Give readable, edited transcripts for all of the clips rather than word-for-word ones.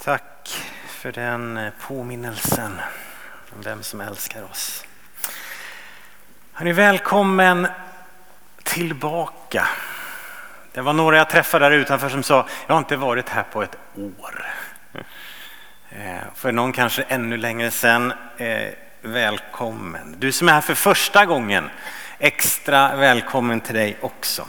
Tack för den påminnelsen om vem som älskar oss. Hörrni, välkommen tillbaka. Det var några jag träffade där utanför som sa, jag har inte varit här på ett år. För någon kanske ännu längre sedan, välkommen. Du som är här för första gången, extra välkommen till dig också.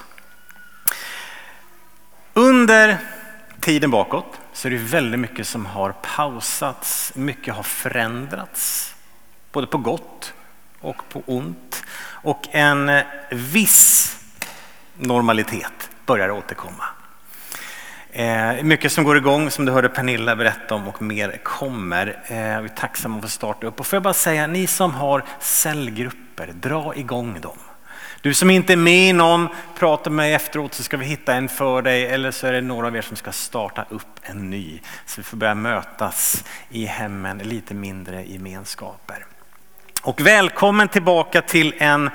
Under tiden bakåt så är det väldigt mycket som har pausats, mycket har förändrats, både på gott och på ont. Och en viss normalitet börjar återkomma. Mycket som går igång, som du hörde Pernilla berätta om, och mer kommer. Vi är tacksamma för att starta upp. Och får jag bara säga, ni som har cellgrupper, dra igång dem. Du som inte är med i någon, prata med mig efteråt så ska vi hitta en för dig. Eller så är det några av er som ska starta upp en ny. Så vi får börja mötas i hemmen, lite mindre gemenskaper. Och välkommen tillbaka till en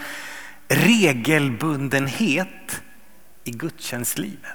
regelbundenhet i gudstjänstlivet.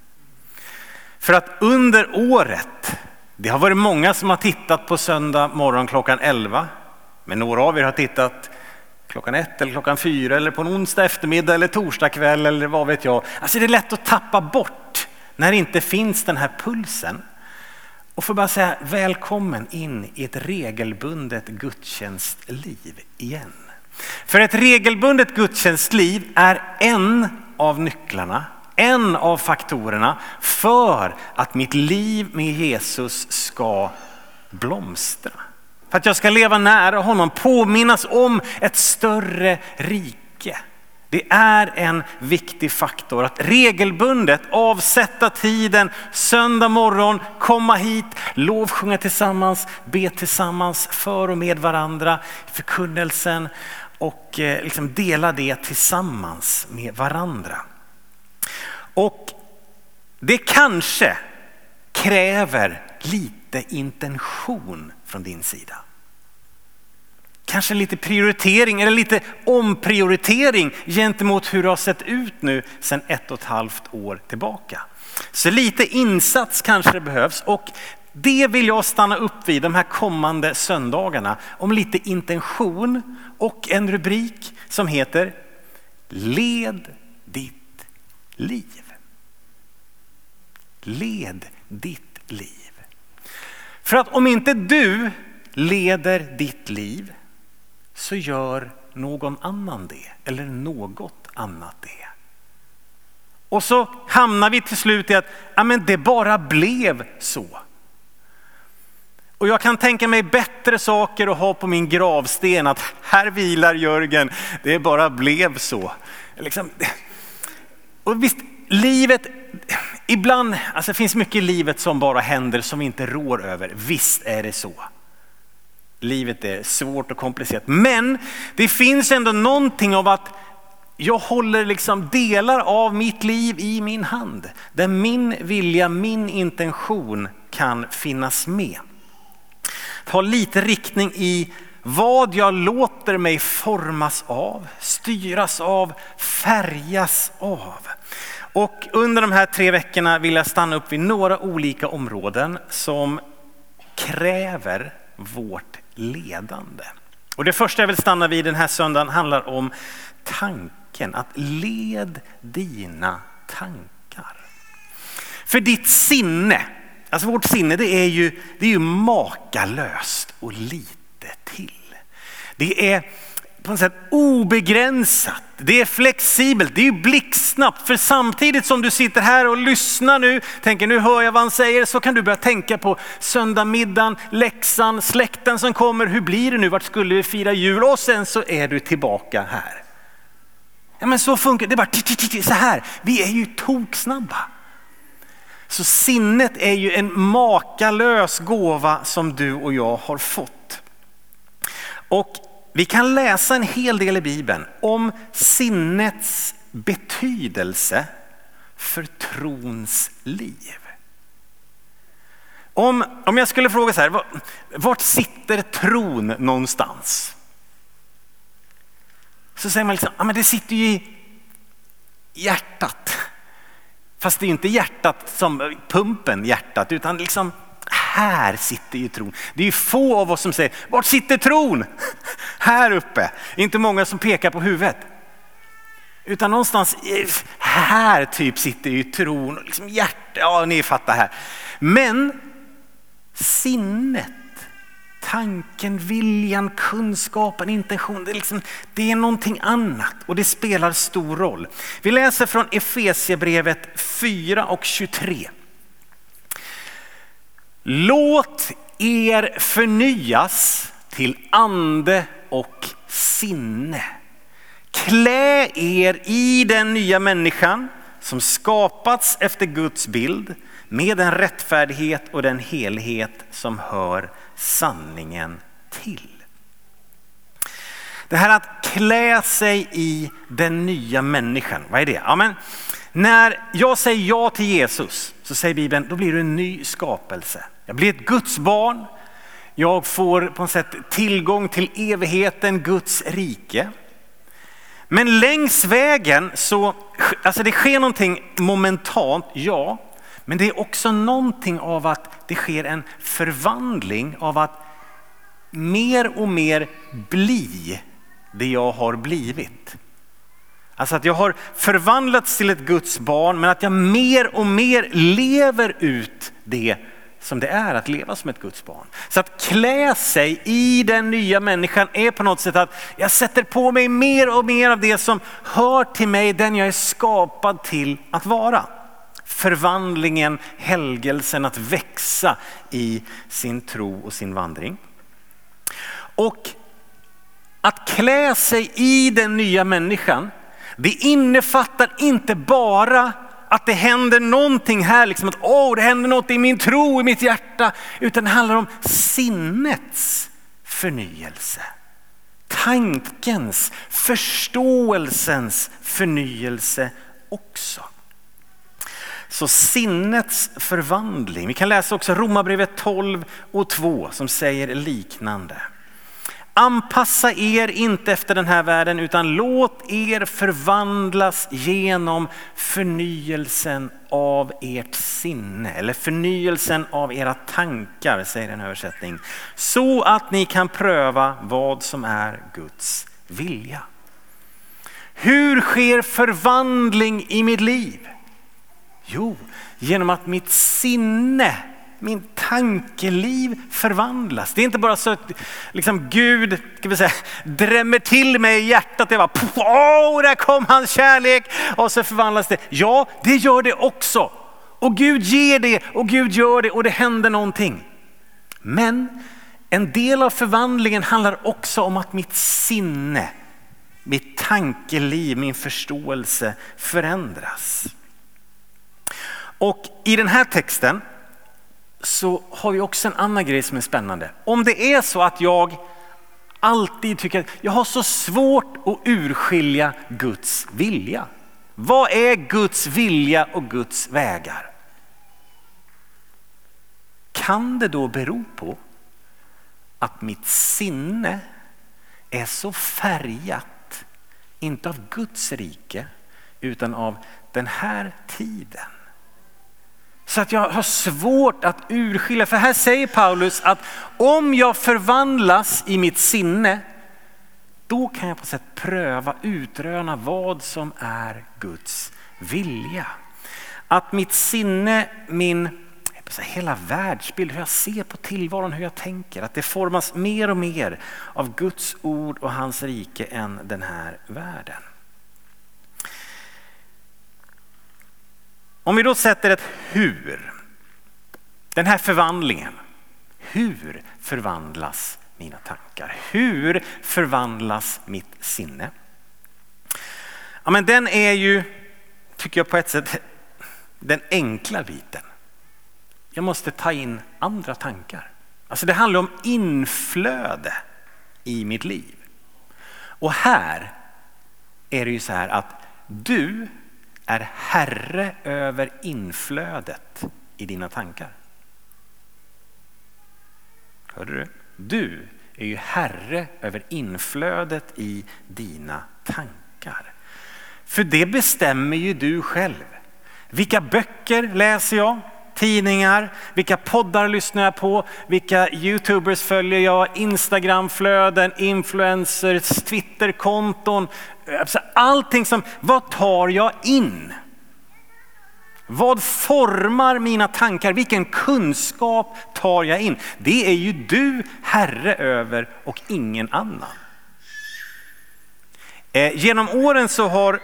För att under året, det har varit många som har tittat på söndag morgon klockan 11. Men några av er har tittat klockan 1 eller klockan 4 eller på en onsdag eftermiddag eller torsdag kväll eller vad vet jag. Alltså det är lätt att tappa bort när det inte finns den här pulsen. Och får bara säga välkommen in i ett regelbundet gudstjänstliv igen. För ett regelbundet gudstjänstliv är en av nycklarna, en av faktorerna för att mitt liv med Jesus ska blomstra. För att jag ska leva nära honom, påminnas om ett större rike. Det är en viktig faktor att regelbundet avsätta tiden, söndag morgon, komma hit, lovsjunga tillsammans, be tillsammans för och med varandra, förkunnelsen och liksom dela det tillsammans med varandra. Och det kanske kräver lite intention från din sida. Kanske lite prioritering eller lite omprioritering gentemot hur det har sett ut nu sedan 1,5 år tillbaka. Så lite insats kanske det behövs, och det vill jag stanna upp vid de här kommande söndagarna om lite intention och en rubrik som heter Led ditt liv. Led ditt liv. För att om inte du leder ditt liv så gör någon annan det eller något annat det. Och så hamnar vi till slut i att det bara blev så. Och jag kan tänka mig bättre saker att ha på min gravsten, att här vilar Jörgen, det bara blev så. Och visst, livet ibland, det finns mycket i livet som bara händer som vi inte rår över. Visst är det så. Livet är svårt och komplicerat. Men det finns ändå någonting av att jag håller delar av mitt liv i min hand. Där min vilja, min intention kan finnas med. Ta lite riktning i vad jag låter mig formas av, styras av, färgas av. Och under de här 3 veckorna vill jag stanna upp vid några olika områden som kräver vårt ledande. Och det första jag vill stanna vid den här söndagen handlar om tanken. Att led dina tankar. För ditt sinne, vårt sinne, det är ju makalöst och lite till. Det är på något sätt obegränsat, det är flexibelt, det är ju blixtsnabbt. För samtidigt som du sitter här och lyssnar nu, tänker nu hör jag vad han säger, så kan du börja tänka på söndagmiddagen, läxan, släkten som kommer, hur blir det nu, vart skulle vi fira jul, och sen så är du tillbaka här. Ja, men så funkar det, är bara så här, vi är ju toksnabba. Så sinnet är ju en makalös gåva som du och jag har fått. Och vi kan läsa en hel del i Bibeln om sinnets betydelse för trons liv. Om jag skulle fråga så här, vart sitter tron någonstans? Så säger man men det sitter ju i hjärtat. Fast det är inte hjärtat som pumpen hjärtat, utan här sitter ju tron. Det är ju få av oss som säger, vart sitter tron? Här uppe. Inte många som pekar på huvudet. Utan någonstans här typ sitter ju tron. Liksom hjärta, ja ni fattar här. Men sinnet, tanken, viljan, kunskapen, intention, det är någonting annat och det spelar stor roll. Vi läser från Efesierbrevet 4:23. Låt er förnyas till ande och sinne. Klä er i den nya människan som skapats efter Guds bild med den rättfärdighet och den helhet som hör sanningen till. Det här att klä sig i den nya människan, vad är det? Ja, men när jag säger ja till Jesus så säger Bibeln, då blir du en ny skapelse. Jag blir ett Guds barn. Jag får på något sätt tillgång till evigheten, Guds rike. Men längs vägen så, alltså det sker någonting momentant, ja. Men det är också någonting av att det sker en förvandling av att mer och mer bli det jag har blivit. Alltså att jag har förvandlats till ett Guds barn, men att jag mer och mer lever ut det som det är att leva som ett Guds barn. Så att klä sig i den nya människan är på något sätt att jag sätter på mig mer och mer av det som hör till mig, den jag är skapad till att vara. Förvandlingen, helgelsen, att växa i sin tro och sin vandring. Och att klä sig i den nya människan, det innefattar inte bara att det händer någonting här, liksom att det händer något i min tro, i mitt hjärta, utan det handlar om sinnets förnyelse. Tankens, förståelsens förnyelse också. Så sinnets förvandling. Vi kan läsa också Romarbrevet 12:2 som säger liknande. Anpassa er inte efter den här världen, utan låt er förvandlas genom förnyelsen av ert sinne. Eller förnyelsen av era tankar, säger en översättning. Så att ni kan pröva vad som är Guds vilja. Hur sker förvandling i mitt liv? Jo, genom att mitt sinne, min tankeliv förvandlas. Det är inte bara så att liksom Gud, ska vi säga, drämmer till mig i hjärtat. Det var, där kom hans kärlek och så förvandlas det. Ja, det gör det också. Och Gud ger det och Gud gör det och det händer någonting. Men en del av förvandlingen handlar också om att mitt sinne, mitt tankeliv, min förståelse förändras. Och i den här texten så har vi också en annan grej som är spännande. Om det är så att jag alltid tycker att jag har så svårt att urskilja Guds vilja. Vad är Guds vilja och Guds vägar? Kan det då bero på att mitt sinne är så färgat, inte av Guds rike, utan av den här tiden? Så att jag har svårt att urskilja. För här säger Paulus att om jag förvandlas i mitt sinne, då kan jag på sätt pröva, utröna vad som är Guds vilja. Att mitt sinne, hela världsbild, hur jag ser på tillvaron, hur jag tänker, att det formas mer och mer av Guds ord och hans rike än den här världen. Om vi då sätter ett hur, den här förvandlingen, hur förvandlas mina tankar? Hur förvandlas mitt sinne? Ja, men den är ju, tycker jag på ett sätt, den enkla biten. Jag måste ta in andra tankar. Alltså det handlar om inflöde i mitt liv. Och här är det ju så här att du är herre över inflödet i dina tankar. Hörde du? Du är ju herre över inflödet i dina tankar. För det bestämmer ju du själv. Vilka böcker läser jag? tidningar, vilka poddar lyssnar jag på, vilka YouTubers följer jag, Instagramflöden, influencers, Twitterkonton, allting som, vad tar jag in? Vad formar mina tankar? Vilken kunskap tar jag in? Det är ju du herre över och ingen annan. Genom åren så har,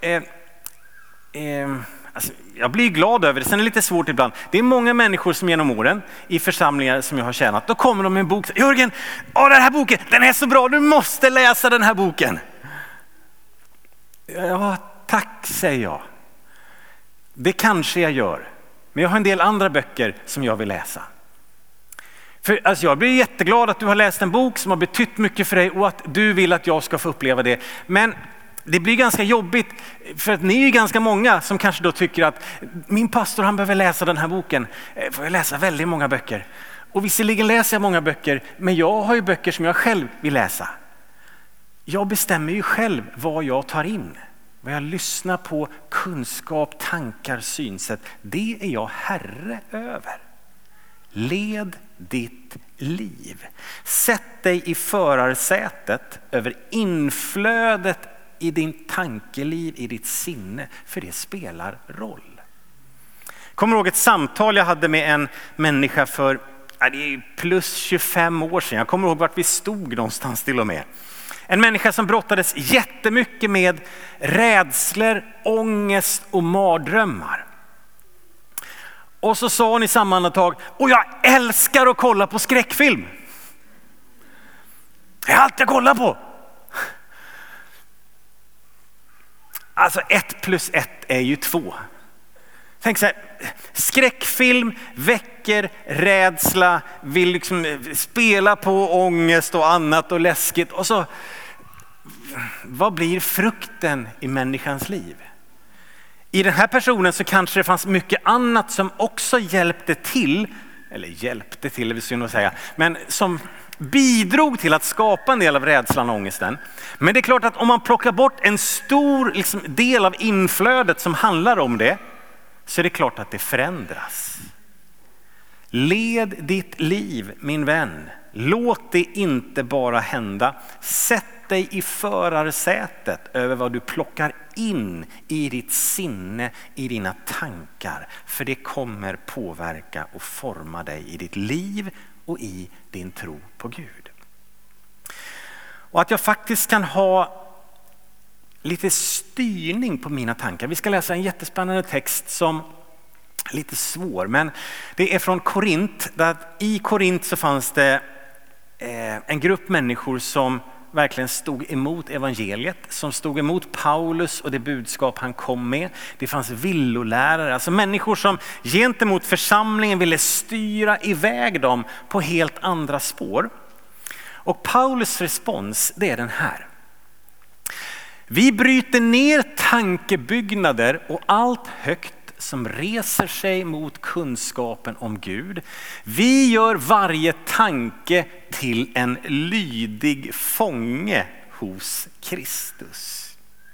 alltså jag blir glad över det, sen är det lite svårt ibland. Det är många människor som genom åren i församlingar som jag har tjänat, då kommer de med en bok. Jörgen, den här boken, den är så bra, du måste läsa den här boken. Ja, tack säger jag. Det kanske jag gör, men jag har en del andra böcker som jag vill läsa. För alltså jag blir jätteglad att du har läst en bok som har betytt mycket för dig och att du vill att jag ska få uppleva det. Men det blir ganska jobbigt för att ni är ju ganska många som kanske då tycker att min pastor han behöver läsa den här boken. Får jag läsa väldigt många böcker. Och visserligen läser jag många böcker, men jag har ju böcker som jag själv vill läsa. Jag bestämmer ju själv vad jag tar in. Vad jag lyssnar på, kunskap, tankar, synsätt. Det är jag herre över. Led ditt liv. Sätt dig i förarsätet över inflödet i din tankeliv, i ditt sinne. För det spelar roll. Kommer ihåg ett samtal jag hade med en människa för det är plus 25 år sedan. Jag kommer ihåg vart vi stod någonstans till och med. En människa som brottades jättemycket med rädslor, ångest och mardrömmar. Och så sa hon i samma andetag, och jag älskar att kolla på skräckfilm. Det är allt jag kollar på. Alltså 1 + 1 är ju 2. Tänk så här, skräckfilm väcker rädsla, vill liksom spela på ångest och annat och läskigt. Och så, vad blir frukten i människans liv? I den här personen så kanske det fanns mycket annat som också hjälpte till, är det synd att säga, men som bidrog till att skapa en del av rädslan och ångesten. Men det är klart att om man plockar bort en stor del av inflödet som handlar om det, så är det klart att det förändras. Led ditt liv, min vän. Låt det inte bara hända. Sätt dig i förarsätet över vad du plockar in i ditt sinne, i dina tankar. För det kommer påverka och forma dig i ditt liv och i din tro på Gud. Och att jag faktiskt kan ha lite styrning på mina tankar. Vi ska läsa en jättespännande text som är lite svår, men det är från Korint. Där i Korint så fanns det en grupp människor som verkligen stod emot evangeliet, som stod emot Paulus och det budskap han kom med. Det fanns villolärare, alltså människor som gentemot församlingen ville styra iväg dem på helt andra spår. Och Paulus respons, det är den här. Vi bryter ner tankebyggnader och allt högt som reser sig mot kunskapen om Gud. Vi gör varje tanke till en lydig fånge hos Kristus.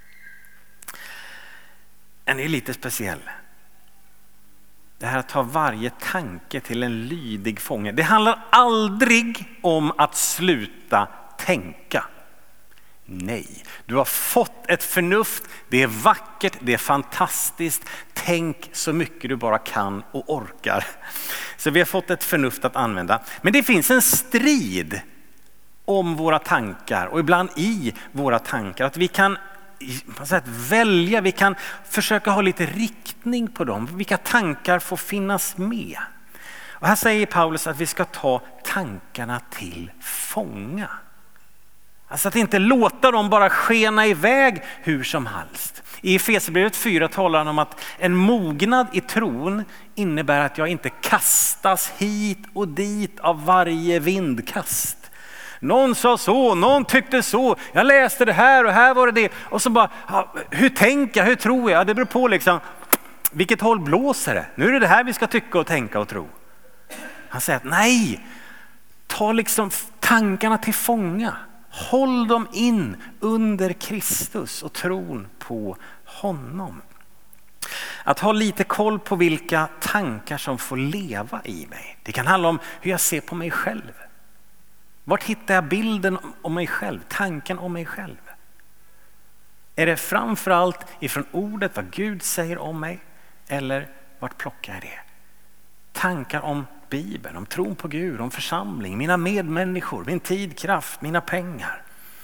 Den är lite speciell. Det här att ta varje tanke till en lydig fånge. Det handlar aldrig om att sluta tänka. Nej, du har fått ett förnuft, det är vackert, det är fantastiskt. Tänk så mycket du bara kan och orkar. Så vi har fått ett förnuft att använda. Men det finns en strid om våra tankar och ibland i våra tankar. Att vi kan välja, vi kan försöka ha lite riktning på dem. Vilka tankar får finnas med? Och här säger Paulus att vi ska ta tankarna till fånga. Alltså att inte låta dem bara skena iväg hur som helst. I Efesierbrevet 4 talar han om att en mognad i tron innebär att jag inte kastas hit och dit av varje vindkast. Någon sa så, någon tyckte så, jag läste det här och här var det. Och så bara, hur tänker jag, hur tror jag? Det beror på liksom, vilket håll blåser det? Nu är det här vi ska tycka och tänka och tro. Han säger att nej, ta liksom tankarna till fånga. Håll dem in under Kristus och tron på honom. Att ha lite koll på vilka tankar som får leva i mig. Det kan handla om hur jag ser på mig själv. Vart hittar jag bilden om mig själv, tanken om mig själv? Är det framförallt ifrån ordet vad Gud säger om mig? Eller vart plockar jag det? Tankar om Bibeln, om tron på Gud, om församling, mina medmänniskor, min tid, kraft, mina pengar.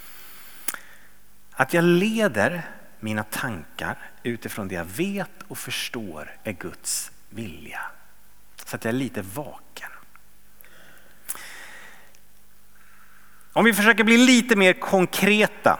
Att jag leder mina tankar utifrån det jag vet och förstår är Guds vilja. Så att jag är lite vaken. Om vi försöker bli lite mer konkreta.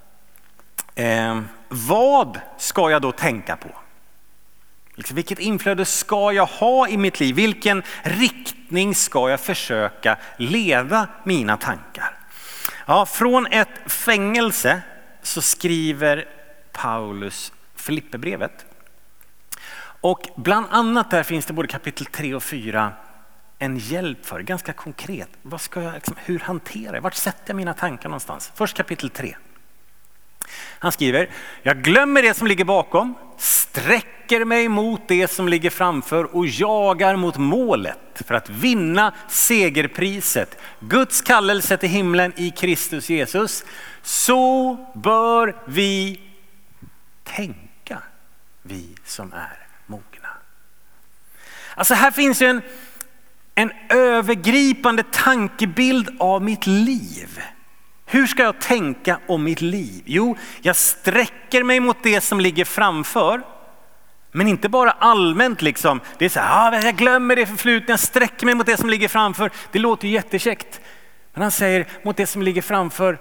Vad ska jag då tänka på? Vilket inflöde ska jag ha i mitt liv? Vilken riktning ska jag försöka leda mina tankar? Ja, från ett fängelse så skriver Paulus Filipperbrevet. Och bland annat där finns det både kapitel 3 och 4 en hjälp för, ganska konkret. Vad ska jag, hur hanterar jag? Vart sätter jag mina tankar någonstans? Först kapitel 3. Han skriver, jag glömmer det som ligger bakom, sträcker mig mot det som ligger framför och jagar mot målet för att vinna segerpriset. Guds kallelse till himlen i Kristus Jesus. Så bör vi tänka, vi som är mogna. Alltså här finns ju en övergripande tankebild av mitt liv. Hur ska jag tänka om mitt liv? Jo, jag sträcker mig mot det som ligger framför. Men inte bara allmänt liksom. Det är så här, jag glömmer det förflutna, jag sträcker mig mot det som ligger framför. Det låter ju jättekäckt. Men han säger mot det som ligger framför.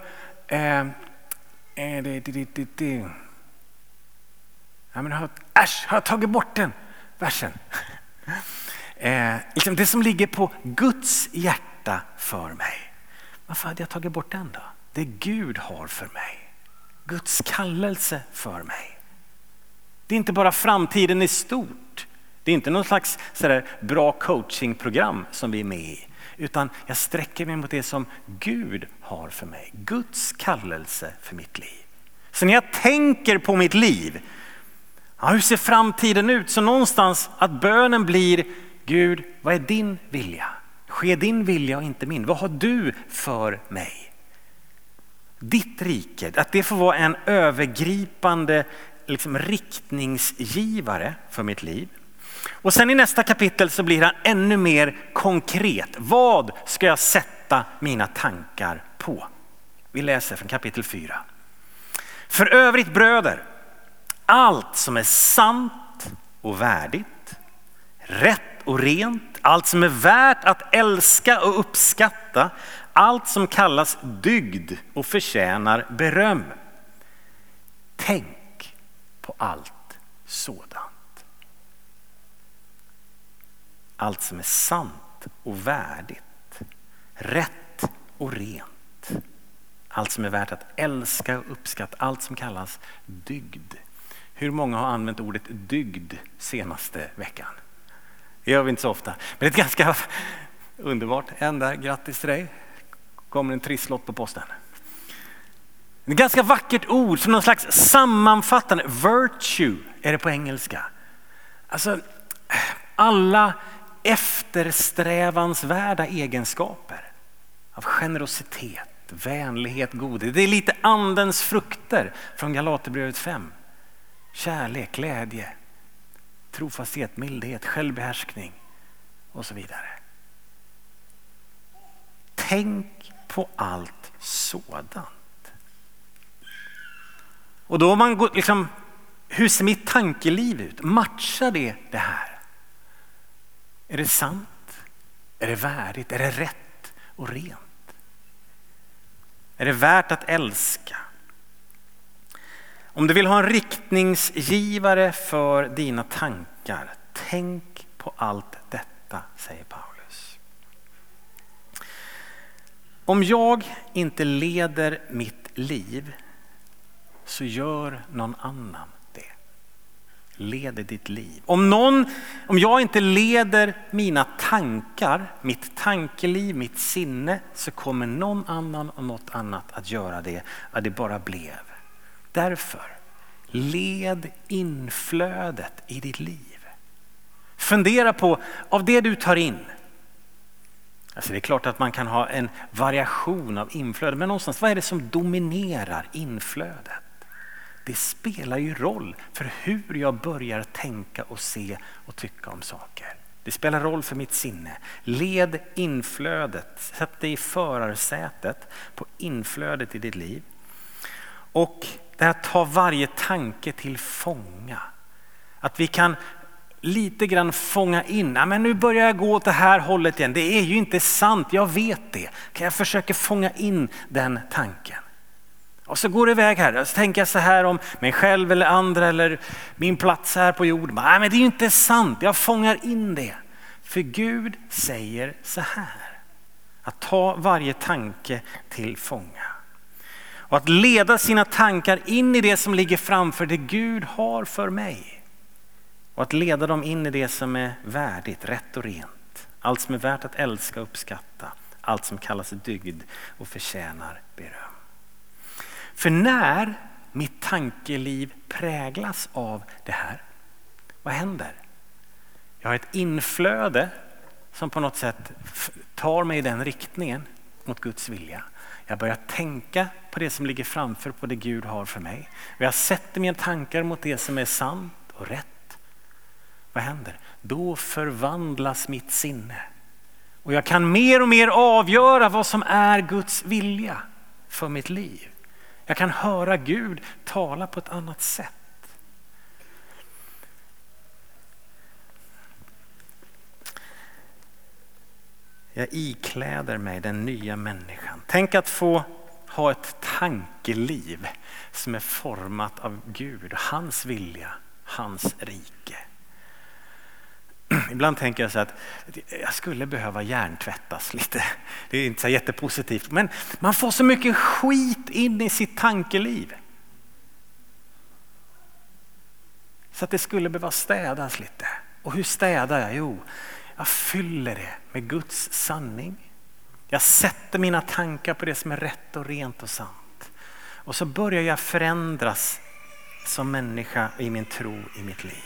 Ja, men har jag tagit bort den versen? Liksom det som ligger på Guds hjärta för mig. Varför hade jag tagit bort den då? Det Gud har för mig. Guds kallelse för mig. Det är inte bara framtiden i stort. Det är inte någon slags sådär bra coachingprogram som vi är med i. Utan jag sträcker mig mot det som Gud har för mig. Guds kallelse för mitt liv. Så när jag tänker på mitt liv. Ja, hur ser framtiden ut? Så någonstans att bönen blir Gud, vad är din vilja? Ske din vilja och inte min. Vad har du för mig? Ditt rike, att det får vara en övergripande liksom, riktningsgivare för mitt liv. Och sen i nästa kapitel så blir han ännu mer konkret. Vad ska jag sätta mina tankar på? Vi läser från kapitel 4. För övrigt bröder, allt som är sant och värdigt, rätt och rent, allt som är värt att älska och uppskatta, allt som kallas dygd och förtjänar beröm. Tänk på allt sådant. Allt som är sant och värdigt, rätt och rent, allt som är värt att älska och uppskatta, allt som kallas dygd. Hur många har använt ordet dygd senaste veckan? Det gör vi inte så ofta. Men det är ett ganska underbart. En där, grattis till dig. Kommer en trisslott på posten. Ett ganska vackert ord som någon slags sammanfattande. Virtue är det på engelska. Alltså alla eftersträvansvärda egenskaper. Av generositet, vänlighet, godhet. Det är lite andens frukter från Galaterbrevet 5. Kärlek, glädje, trofasthet, mildhet, självbehärskning och så vidare. Tänk på allt sådant. Och då man går, liksom, hur ser mitt tankeliv ut? Matchar det här? Är det sant? Är det värdigt? Är det rätt och rent? Är det värt att älska? Om du vill ha en riktningsgivare för dina tankar, tänk på allt detta, säger Paulus. Om jag inte leder mitt liv så gör någon annan det. Leder ditt liv. Om jag inte leder mina tankar, mitt tankeliv, mitt sinne, så kommer någon annan och något annat att göra det. Ja, det bara blev. Därför Led inflödet i ditt liv. Fundera på av det du tar in. Alltså det är klart att man kan ha en variation av inflöde, men någonstans vad är det som dominerar inflödet? Det spelar ju roll för hur jag börjar tänka och se och tycka om saker. Det spelar roll för mitt sinne. Led inflödet, sätt dig i förarsätet på inflödet i ditt liv. Och det här ta varje tanke till fånga. Att vi kan lite grann fånga in. Men nu börjar jag gå åt det här hållet igen. Det är ju inte sant, jag vet det. Kan jag försöka fånga in den tanken? Och så går det iväg här. Och så tänker jag så här om mig själv eller andra eller min plats här på jorden. Nej, men det är ju inte sant. Jag fångar in det. För Gud säger så här. Att ta varje tanke till fånga. Och att leda sina tankar in i det som ligger framför det Gud har för mig. Och att leda dem in i det som är värdigt, rätt och rent. Allt som är värt att älska och uppskatta. Allt som kallas dygd och förtjänar beröm. För när mitt tankeliv präglas av det här, vad händer? Jag har ett inflöde som på något sätt tar mig i den riktningen mot Guds vilja. Jag börjar tänka på det som ligger framför, på det Gud har för mig. Och jag sätter mina tankar mot det som är sant och rätt. Vad händer? Då förvandlas mitt sinne. Och jag kan mer och mer avgöra vad som är Guds vilja för mitt liv. Jag kan höra Gud tala på ett annat sätt. Jag ikläder mig den nya människan. Tänk att få ha ett tankeliv som är format av Gud, hans vilja, hans rike. Ibland tänker jag så att jag skulle behöva hjärntvättas lite. Det är inte så jättepositivt. Men man får så mycket skit in i sitt tankeliv. Så att det skulle behöva städas lite. Och hur städar jag? Jo, jag fyller det med Guds sanning. Jag sätter mina tankar på det som är rätt och rent och sant. Och så börjar jag förändras som människa i min tro, i mitt liv.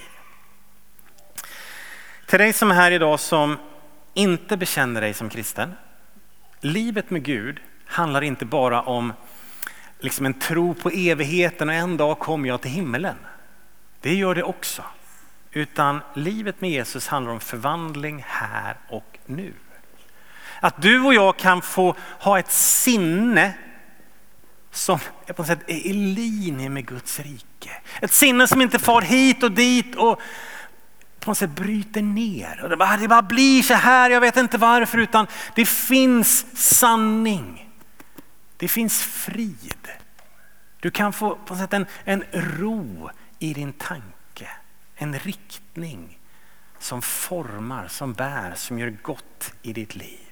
Till dig som är här idag som inte bekänner dig som kristen. Livet med Gud handlar inte bara om liksom en tro på evigheten och en dag kommer jag till himmelen. Det gör det också. Utan livet med Jesus handlar om förvandling här och nu. Att du och jag kan få ha ett sinne som på något sätt är i linje med Guds rike. Ett sinne som inte far hit och dit och på något sätt bryter ner. Och det bara blir så här, jag vet inte varför, utan det finns sanning. Det finns frid. Du kan få på något sätt en ro i din tanke. En riktning som formar, som bär, som gör gott i ditt liv.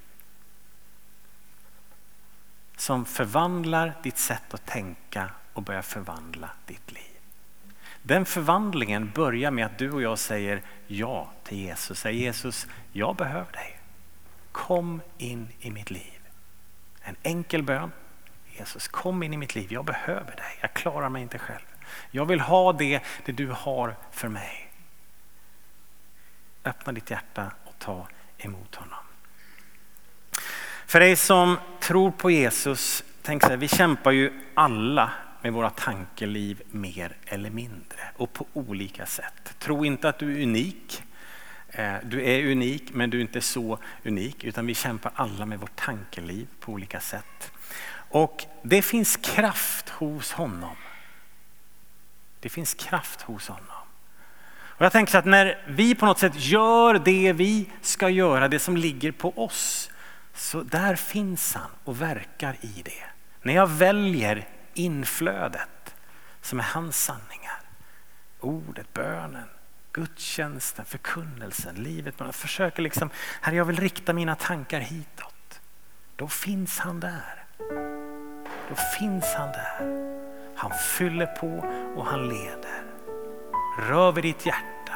Som förvandlar ditt sätt att tänka och börjar förvandla ditt liv. Den förvandlingen börjar med att du och jag säger ja till Jesus. Säger Jesus, jag behöver dig. Kom in i mitt liv. En enkel bön. Jesus, kom in i mitt liv. Jag behöver dig. Jag klarar mig inte själv. Jag vill ha det du har för mig. Öppna ditt hjärta och ta emot honom. För dig som tror på Jesus, tänk så här, vi kämpar ju alla med våra tankeliv mer eller mindre och på olika sätt. Tro inte att du är unik. Du är unik, men du är inte så unik, utan vi kämpar alla med vårt tankeliv på olika sätt. Och det finns kraft hos honom. Det finns kraft hos honom. Och jag tänker så att när vi på något sätt gör det vi ska göra, det som ligger på oss, så där finns han och verkar i det. När jag väljer inflödet som är hans sanningar, ordet, bönen, gudstjänsten, förkunnelsen, livet, man försöker liksom, här jag vill rikta mina tankar hitåt. Då finns han där. Då finns han där. Han fyller på och han leder. Rör vid ditt hjärta.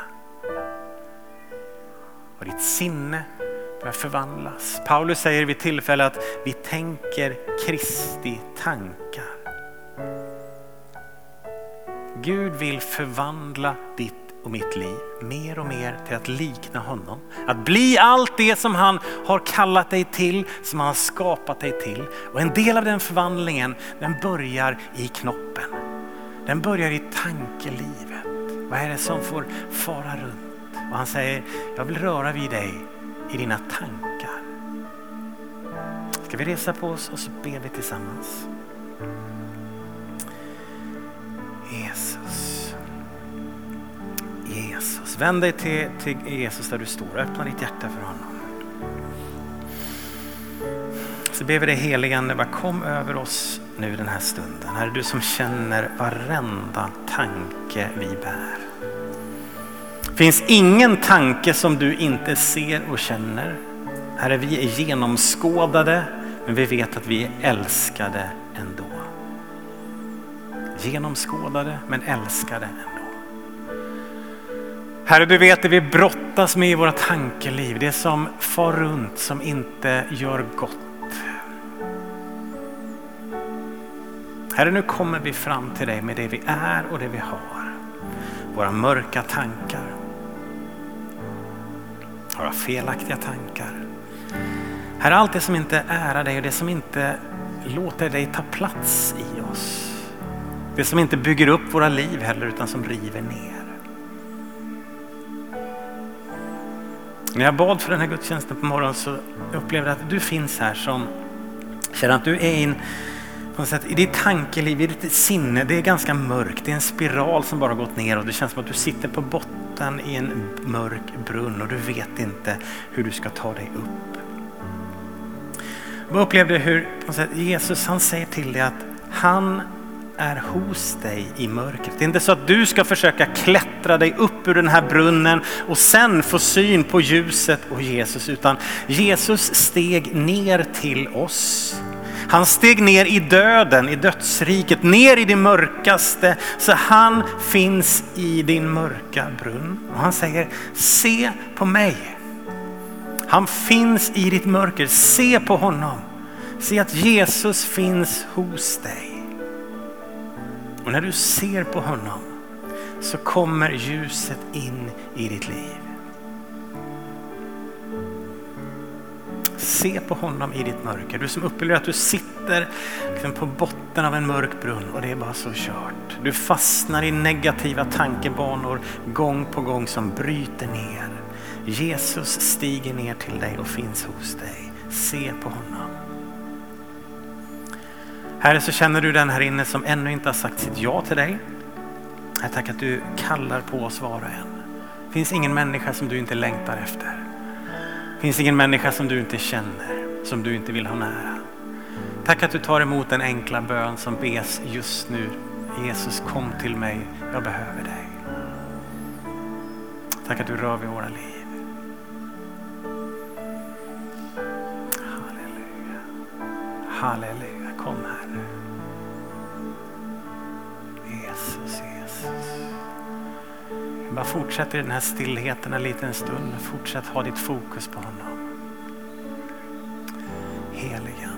Och ditt sinne börjar förvandlas. Paulus säger vid tillfälle att vi tänker Kristi tankar. Gud vill förvandla ditt och mitt liv mer och mer till att likna honom. Att bli allt det som han har kallat dig till, som han har skapat dig till. Och en del av den förvandlingen, den börjar i knoppen. Den börjar i tankelivet. Vad är det som får fara runt? Och han säger, jag vill röra vid dig i dina tankar. Ska vi resa på oss och så ber vi tillsammans. Jesus, vänd dig till Jesus där du står. Öppna ditt hjärta för honom. Så ber vi dig heligande, bara kom över oss nu den här stunden. Herre, du som känner varenda tanke vi bär. Finns ingen tanke som du inte ser och känner. Herre, vi är genomskådade, men vi vet att vi är älskade ändå. Genomskådade, men älskade ändå. Herre, du vet det vi brottas med i våra tankeliv. Det som far runt, som inte gör gott. Herre, nu kommer vi fram till dig med det vi är och det vi har. Våra mörka tankar. Våra felaktiga tankar. Herre, allt det som inte ärar dig och det som inte låter dig ta plats i oss. Det som inte bygger upp våra liv heller, utan som river ner. När jag bad för den här gudstjänsten på morgonen så upplevde jag att du finns här som känner att du är in på något sätt i ditt tankeliv, i ditt sinne. Det är ganska mörkt, det är en spiral som bara gått ner och det känns som att du sitter på botten i en mörk brunn och du vet inte hur du ska ta dig upp. Jag upplevde hur på något sätt, Jesus han säger till dig att han är hos dig i mörkret. Det är inte så att du ska försöka klättra dig upp ur den här brunnen och sen få syn på ljuset och Jesus, utan Jesus steg ner till oss. Han steg ner i döden, i dödsriket, ner i det mörkaste, så han finns i din mörka brunn. Och han säger, se på mig. Han finns i ditt mörker, se på honom. Se att Jesus finns hos dig. Och när du ser på honom så kommer ljuset in i ditt liv. Se på honom i ditt mörker. Du som upplever att du sitter liksom på botten av en mörk brunn och det är bara så kört. Du fastnar i negativa tankebanor gång på gång som bryter ner. Jesus stiger ner till dig och finns hos dig. Se på honom. Herre, så känner du den här inne som ännu inte har sagt sitt ja till dig. Jag tackar att du kallar på oss var och en. Det finns ingen människa som du inte längtar efter. Det finns ingen människa som du inte känner, som du inte vill ha nära. Tack att du tar emot den enkla bön som bes just nu. Jesus, kom till mig, jag behöver dig. Tack att du rör vid våra liv. Halleluja. Halleluja. Kom här. Jesus. Bara fortsätt i den här stillheten en liten stund. Fortsätt ha ditt fokus på honom. Heliga.